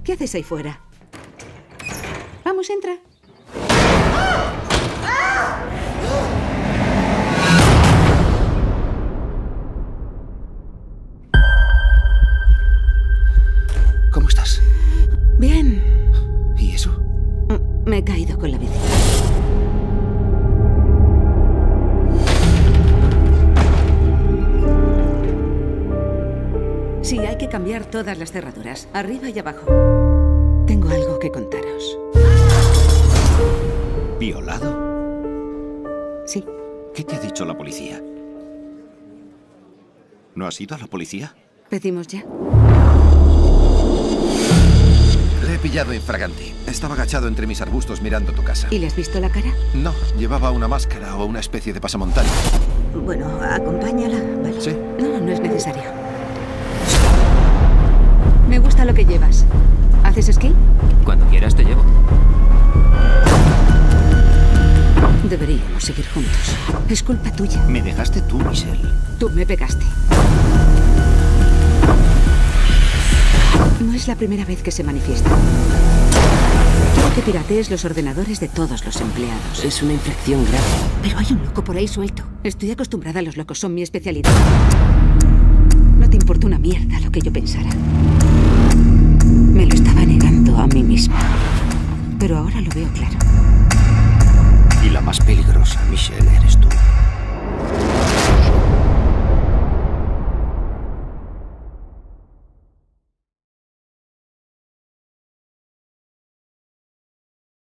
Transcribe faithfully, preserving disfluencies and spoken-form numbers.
¿Qué haces ahí fuera? Vamos, entra. ¿Cómo estás? Bien. ¿Y eso? Me he caído con la bici. Sí, hay que cambiar todas las cerraduras, arriba y abajo. Tengo algo que contaros. ¿Violado? Sí. ¿Qué te ha dicho la policía? ¿No has ido a la policía? ¿Pedimos ya? Le he pillado infraganti. Estaba agachado entre mis arbustos mirando tu casa. ¿Y le has visto la cara? No, llevaba una máscara o una especie de pasamontaña. Bueno, acompáñala, ¿vale? ¿Sí? No, no es necesario. Me gusta lo que llevas. ¿Haces esquí? Cuando quieras te llevo. Deberíamos seguir juntos. Es culpa tuya. Me dejaste tú, Michelle. Tú me pegaste. No es la primera vez que se manifiesta. Quiero que piratees los ordenadores de todos los empleados. Es una infracción grave. Pero hay un loco por ahí suelto. Estoy acostumbrada a los locos, son mi especialidad. No te importa una mierda lo que yo pensara. Me lo estaba negando a mí misma. Pero ahora lo veo claro. Y la más peligrosa, Michelle, eres tú.